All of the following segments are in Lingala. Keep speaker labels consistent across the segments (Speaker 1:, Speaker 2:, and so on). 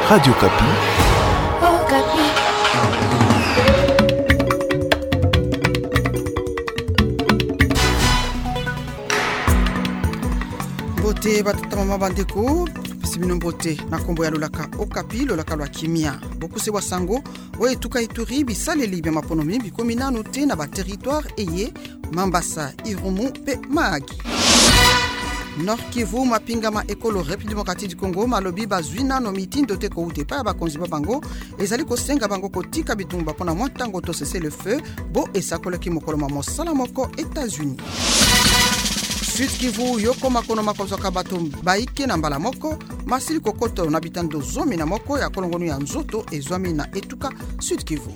Speaker 1: Radio Kapi.
Speaker 2: Oh, Kapi.
Speaker 3: Bote batama bandeko simino bote na kombo ya lolaka Okapi lolaka lwa kimia bokuse wa sango we tuka ituri bisaleli bya maponomi bikomina note na ba territoire eye Mambasa, Irumu pe Magi. Nord Kivu mapinga ma ekolo République démocratique du Congo malobi bazwina no meeting dote ko utepa ba konzi bango ezali ko senga bango kotika bitumba pona mwantango to cesser le feu bo esakolo ki mokolo ma mosala moko États-Unis. Sud Kivu yoko makono makozoka bato baike na mbala moko masili kokoto na bitando zomi na moko ya kolongonu ya nzoto ezwami na etuka Sud Kivu.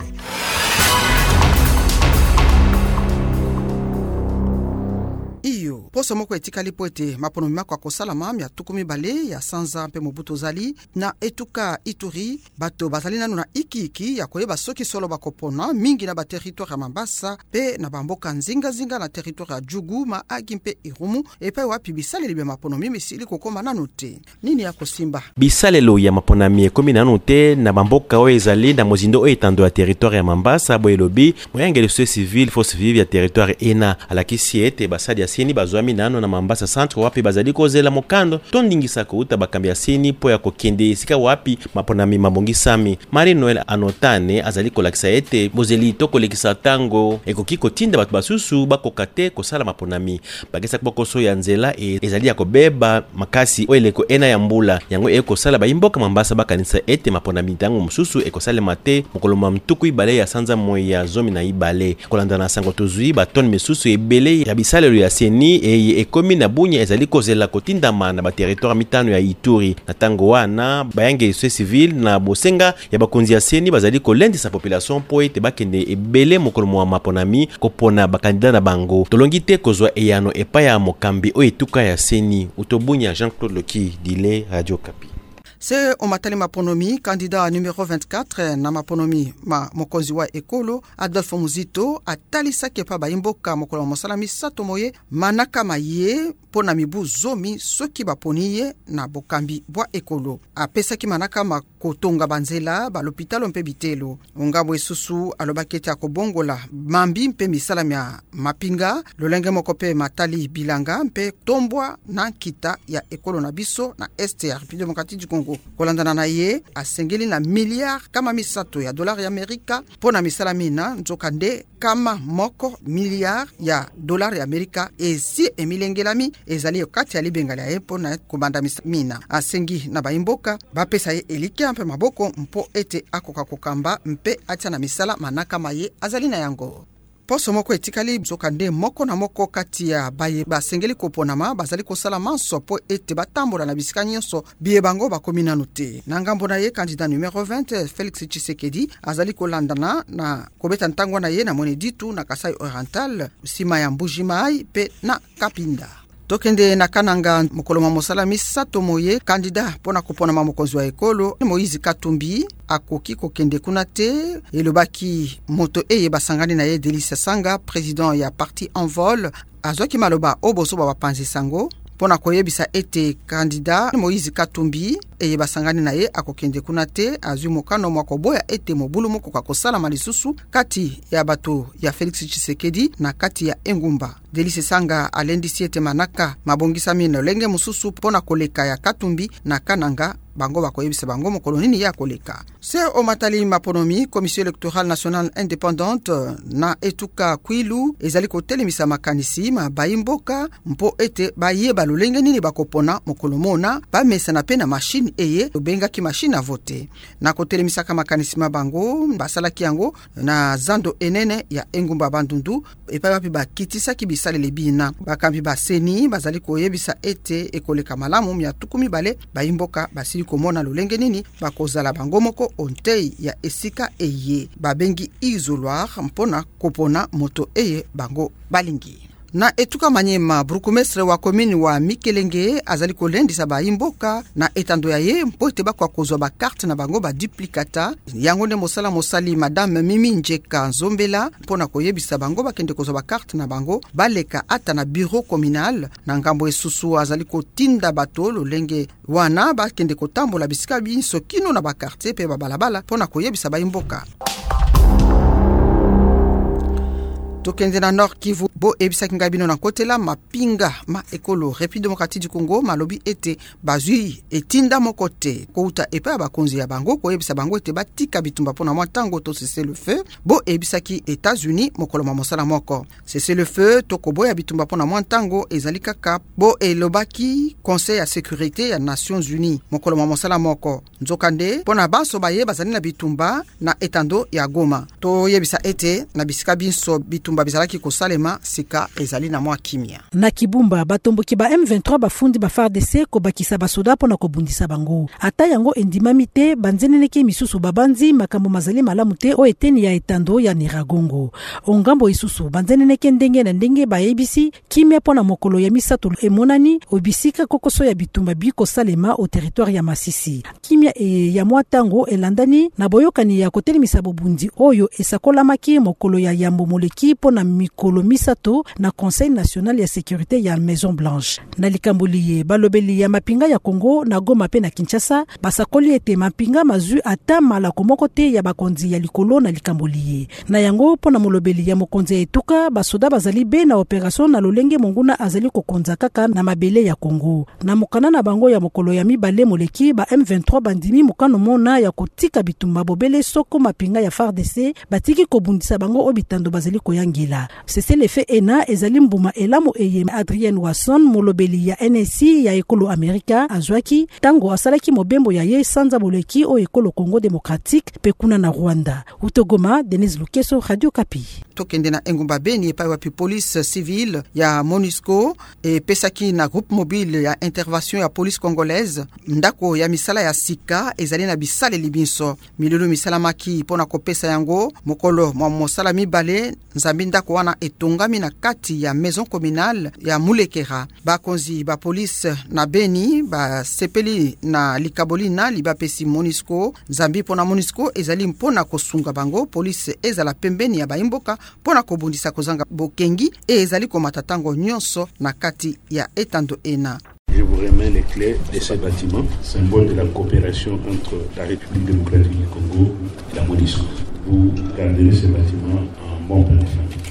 Speaker 3: Iyo poso moko etikali poete maponomi mako akosala mamya tukumi bale ya sanza mpe mobuto zali na etuka Ituri bato bazali nanu na iki ya koyeba soki solo bakopona mingi na ba territoire ya Mambasa pe na bamboka nzinga na territoire ya Jugu Maagi mpe Irumu epai wapi bisaleli bya maponomi misili kokoma nanu te nini ya kosimba
Speaker 4: bisalelo ya maponami ekomi nanu te na bamboka oyo ezali na mozindo oyo etando ya territoire ya Mambasa boyelobi moyangeli société civile force vive ya territoire ena alakisi ete basali ya sini bazwami nano na Mambasa centre wapi bazali kozela mokando tondingisa kouta bakambi ya sini po ya kokende esika wapi maponami mabongisami. Marie Noël Anotane azali kolakisa ete bozeli to kolekisa tango ekoki kotinda bato basusu bakoka te kosala maponami bagesa bokoso ya nzela ezali ya kobeba makasi oyo eleko ena ya mbula yango ekosala bayimboka Mambasa bakanisa ete maponami tango mosusu ekosalema te mokolo ma mtuku ibale ya sanza moyi ya zomi na ibale kolanda na sango tozui batoni mesusu ebele ya bisalelo ya seni ekomi na bunya ezali kozela kotindama na ba territoire mitano ya Ituri na tango wana bayange société civile na bosenga ya bakonzi ya seni bazali kolendisa population po ete bakende ebele mokolo mwa maponami kopona bakandida na bango tolongi te kozwa eyano epa ya mokambi o etuka ya seni utobunya Jean-Claude Loki dile Radio Kapi.
Speaker 3: C'est Omatali Maponomi, candidat numéro 24 na Maponomi ma mokonzi wa ekolo Adolphe Muzito atalisa kepa baimboka mokolo mosalami sato moye manaka maye pona mibu zomi soki baponiye na bokambi bwa ekolo apesaki manaka makotonga banzela ba l'hôpital mpe bitelo ngabo esusu alobaketi akobongola mambi mpe misalami ya mapinga lolenge moko pe matali bilanga mpe tombwa na kita ya ekolo na biso na este ya République démocratique du Congo kolandana na ye asengeli na milliard kama misato ya dollar ya Amerika pona misalami na nzokande kama moko milliard ya dollar ya Amerika esi emilengelami ezali okati ya libengali ya epo na kubanda mina asengi na baimboka bapesa ye elika mpe maboko mpo ete akoka kokamba mpe atia na misala manaka maye azali na yango. Poso moko etikali nzokande moko na moko kati ya baye basengeli koponama bazali kosala manso po ete batambola na bisika nyonso biye bango bakomi nanu te na ngambo na ye candidat numéro 20 Félix Tshisekedi azali kolandana na kobeta ntango na ye na Moneditu na Kasai Oriental sima ya Mbujimai pe na Kapinda. Tokende na kananga mokolo ma mosala misato moye candidat pona kopona mokonzi wa ekolo Moïse Katumbi akoki kokende kuna te elobaki moto eye basangani na ye Delice Sanga président ya parti en vol azwaki maloba oboso ba bapanzi sango pona koyebisa ete candidat Moïse Katumbi eye basangani na ye akokende kuna te azwi mokano mwako boya ete mobulu moko kwa kosala malisusu kati ya bato ya Félix Tshisekedi na kati ya engumba. Delice Sanga alendisi ete manaka mabongisami na lenge mususu pona koleka ya Katumbi na kananga bango bakoyebisa bango mokolo nini ya koleka. Se Omatali Maponomi Commission électorale nationale indépendante na etuka Kwilu ezali kotelemisa makanisi baimboka mpo ete bayeba lolenge nini bakopona mokolo mona bamesa na pena machine eye obengaki machine a voter na kotelemisa ka makanisi mabango basalaki yango na zando enene ya engumba bandundu epai wapi bakitisa kibisalele bina bakambi baseni bazali koyebisa ete ekoleka malamu mya tukumi bale baimboka basili komona lolenge nini bakozala bango moko ontei ya esika eye babengi isoloir mpona kopona moto eye bango balingi. Na etuka Manyema, burgomestre wa komini wa Mikelenge azali kolendisa baimboka na etando ya ye mpo ete bakwa kozwa bakarte na bango baduplicata. Yango nde mosala mosali madame Mimi Njeka Nzombela mpona koyebisa bango bakende kozwa bakarte na bango baleka ata na bureau communal. Na ngambo esusu azali kotinda bato lolenge wana bakende kotambola bisika biso kino na bakarte pe babalabala mpona koyebisa baimboka. Tokende na Nord Kivu bo ebisaki ngabino na kotela mapinga ma ekolo République démocratique du Congo malobi ete bazui etinda mokote kouta epa bakonzi ya bango ko ebisa bango ete batika bitumba pona mwantango to cesser le feu bo ebisaki États-Unis mokolo mosala moko cesser le feu to kobo ya bitumba pona mwantango ezali kaka bo elobaki Conseil ya sécurité ya Nations Unies mokolo mosala moko nzokande pona baso baye bazali na bitumba na etando ya Goma to yebisa ete na bisika binso bitumba bizalaki kosalema sika ezali na mwa kimia.
Speaker 1: Na Kibumba batomboki ba M23 bafundi ba FARDC ko bakisa basoda pona ko bundisa bango. Ata yango endimami te banzeneneke misusu babanzi makambo mazali malamu te o eteni ya etando ya Niragongo. Ongambo isusu banzeneneke ndenge na ndenge ba ebisi kimia pona mokolo ya misato emonani obisika kokoso ya bitumba biko salema au territoire ya Masisi. Kimia ya mwatango elandani na boyokani ya kotelimisa bobundi oyo esakolamaki mokolo ya yambo moleki pona mikolo misato na Conseil national ya sécurité ya Maison Blanche. Na likamboliye balobeli ya mapinga ya Congo na Goma pe na Kinshasa basakoli ete mapinga mazu ata malako moko te ya bakonzi ya likolo na likamboliye. Na yango pona molobeli ya mokonzi ya etuka basoda bazali be na operation na lolenge monguna azali kokonza kaka na mabele ya Congo. Na mokana na bango ya mokolo ya mibale moleki ba M23 bandimi mokano mona ya kotika bitumba bobele soko mapinga ya FARDC batiki kobundisa bango obitando bazali koyangila. C'est le fait ena ezali mbuma elamo eye Adrien Wasson molobeli ya NSI ya ekolo Amerika azwaki tango asalaki mobembo ya ye sanza boleki o ekolo Congo démocratique pe kuna na Rwanda. Utogoma Denis Lukeso, Radio Kapi.
Speaker 3: Tokende na Engumba Beni epai wapi police civile ya MONUSCO e pesaki na groupe mobile ya intervention ya police congolaise ndako ya misala ya sika ezali na bisale libinso milulu misala maki pona kopesa yango mokolo mwa mosala mibale nzambi ndako wana etongami na kati ya maison communale ya Mulekera. Bakonzi ba police na Beni ba sepeli na likabolina libapesi MONUSCO nzambi pona MONUSCO ezali mpona kosunga bango police ezala pembeni ya baimboka pona kobundisa kozanga bokengi ezali komata tango nyonso na kati ya etando ena.
Speaker 5: Je vous remets les clés de ce bâtiment, symbole de la coopération entre la République démocratique du Congo et la MONUSCO. Vous garderez ce bâtiment en bon plan.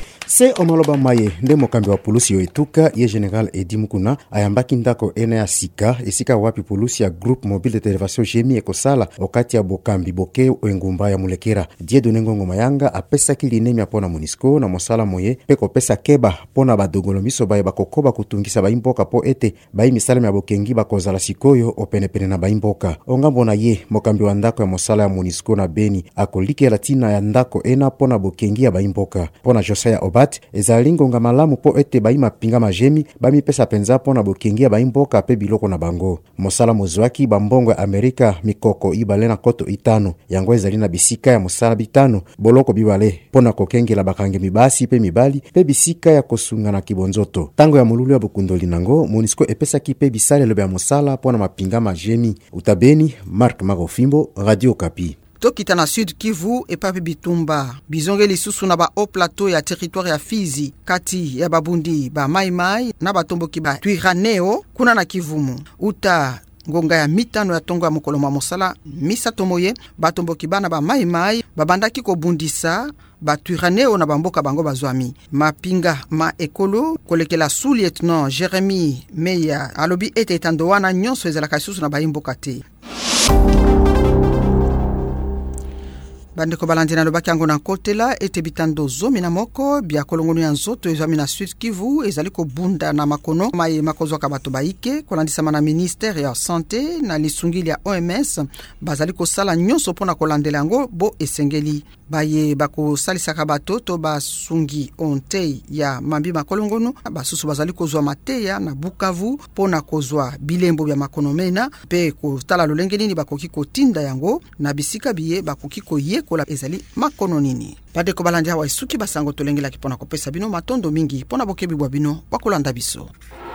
Speaker 6: Se omaloba maye nde mokambi wa polusi yo etuka ye General Edi Mukuna ayambaki ndako ene ya sika esika wapi polusi ya groupe mobile d'intervention jemi ekosala okati ya bokambi boke engumba ya Mulekera. Dieudonné Ngongo Mayanga apesaki linemi pona MONUSCO na mosala moye pe kopesa keba pona badogolo miso baye bakokoba kutungisa baimboka po ete bayi misala ya bokengi bakozala sikoyo openepene na baimboka. Ongambo na ye mokambi wa ndako ya mosala ya MONUSCO na Beni akolike latina ya ndako ena pona bokengi ya baimboka. Pona Josaya Obat ezali ngonga malamu po ete bayi mapinga majemi bami pesa penza pona bokengi ya baimboka pe biloko na bango. Mosala mozwaki bambongo ya Amerika mikoko ibale na koto itano yango ezali na bisika ya mosala bitano boloko bibale pona kokengela bakange mibasi pe mibali pe bisika ya kosunga na kibonzoto. Tango ya mululu ya bukundoli nango MONUSCO epesaki pe bisale lobe ya mosala pona mapinga majemi. Utabeni Mark Magofimbo, Radio Kapi.
Speaker 3: Tokita na Sud Kivu epape bitumba bizongeli susu na ba haut plateau ya territoire ya Fizi kati ya babundi ba maimai na batomboki ba Twiraneo kuna na Kivumu uta ngonga ya mitano ya tongo ya mokolo mosala misato moye batomboki bana ba maimai babandaki kobundisa ba Twiraneo na bamboka bango bazwami mapinga ma ekolo kolekela sous-lieutenant Jérémy Meya alobi ete etando wana nyonso ezalaka susu na baimboka te. Bandeko balandi na lobaki yango na kotela ete bitando zomi na moko bia kolongono ya nzoto ezwami na Sud Kivu ezali kobunda na makono maye makozwaka bato baike kolandisama na ministère ya santé na lisungili ya OMS bazali kosala nyonso pona kolandela yango bo esengeli baye bakosalisaka bato to basungi ontei ya mambi makolongono basusu bazali kozwa mateya na Bukavu pona kozwa bilembo bya makono mena pe kotala lolenge nini bakoki kotinda yango na bisika biye bakoki koye koyekola ezali makono nini. Bandeko balandi awa esuki basango tolengelaki mpona kopesa bino matondo mingi mpona bokebi bwa bino bakolanda biso.